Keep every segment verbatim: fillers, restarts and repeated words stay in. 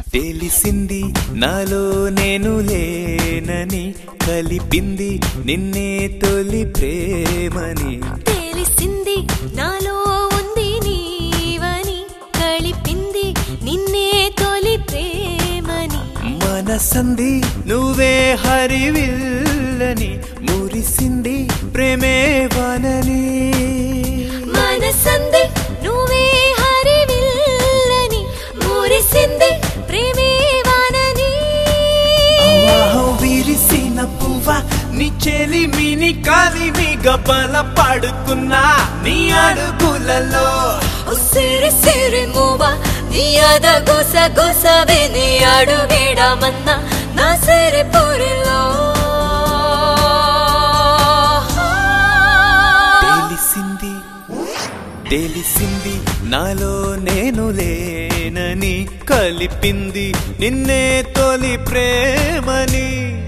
తెలిసింది నాలో నేను లేనని, కలిపింది నిన్నే తొలి ప్రేమని. తెలిసింది నాలో ఉంది నీవని, కలిపింది నిన్నే తొలి ప్రేమని. మనసంది నువ్వే హరివిల్లని, మురిసింది ప్రేమే వనని. మనసంది నువ్వే హరివిల్లని, మురిసింది ప్రేమే వనని. విరిసిన పువ్వ నీ చెలిమిని కలిమిగా బల పడుతున్నా నీ అడుగులలో. సిరి సిరి మూవ నీ అద గొస గొసవే నీ అడుగేడమన్నా నా సిరి పురిలో. తెలిసింది తెలిసింది నాలో నేను లేనని, కలిపింది నిన్నే తొలి ప్రేమని.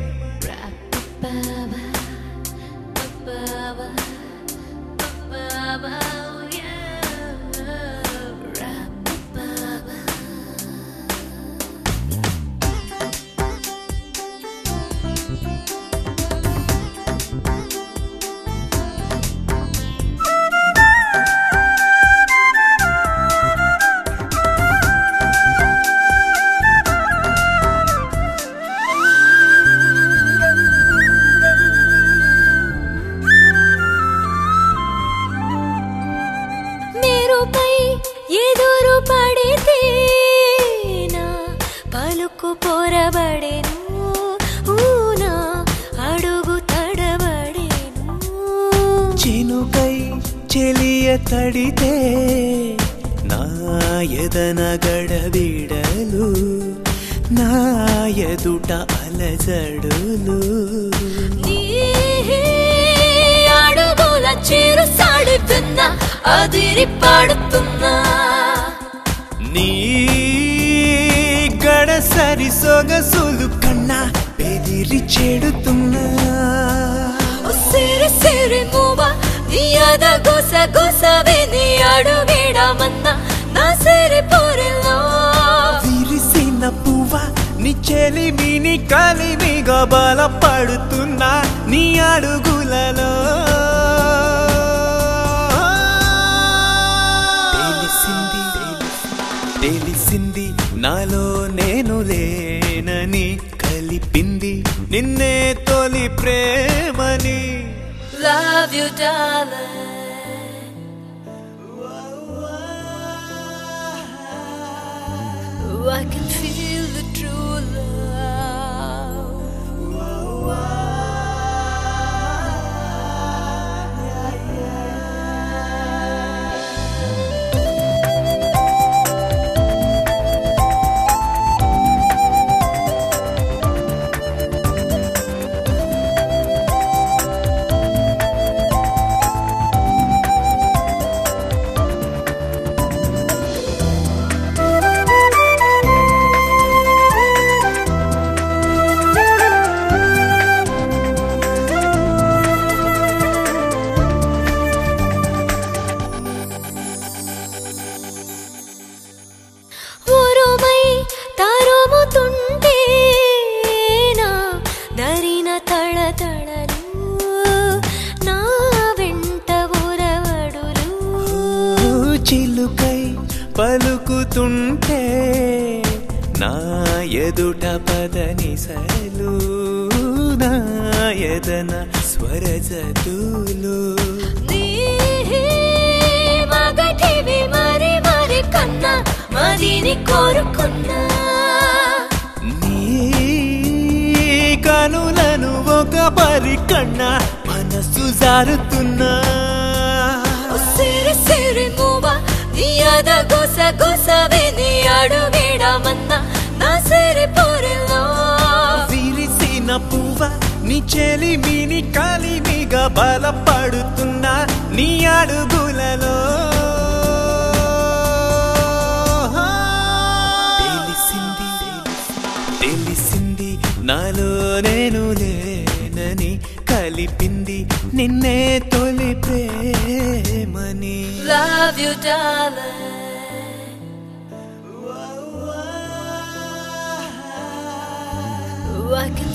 ఎదురు పడితే నా పలుకు పొరబడెను, ఊనా అడుగు తడబడెను. చినుకై చెలియ తడితే నా ఎదన గడబిడలు, నా ఎదుట అలజడులు. నీ అడుగుల చిరు సాడుతున్నా అదిరి పాడుతున్నా, నీ గడసరి సొగసులు కన్నా బెదిరి చెడుతున్నా. సిరి సిరి మూవ నీ అద గొస గొసవే నీ అడుగేడమన్నా నా సిరి పురిలో. విరిసిన పువ్వ నీ చెలిమిని కలిమిగా బల పడుతున్నా నీ అడుగులలో. తెలిసింది నాలో నేను లేనని, కలిపింది నిన్నే తొలి ప్రేమని. Love you darling, I can feel the true love. తరుముతుంటే నా దరిన తళతళలు, నా వెంట ఉరవడులు. చిలుకై పలుకుతుంటే నా ఎదుట పదనిసలు, నా ఎదన స్వరజతులు. నీ మగటివి మరి మరి కన్నా మదిని కోరుకున్నా, కనులను ఒక పరి కన్నా మనసు జారుతున్నా. సిరి సిరి మూవ నీ అద గొస గొసవే నీ అడుగేడమన్నా నా సిరి పురిలో. విరిసిన పువ్వ నీ చెలిమిని కలిమిగా బల పడుతున్నా నీ అడుగులలో. తెలిసింది నాలో నేను లేనని, కలిపింది నిన్నే తొలి ప్రేమని. Love you darling. I can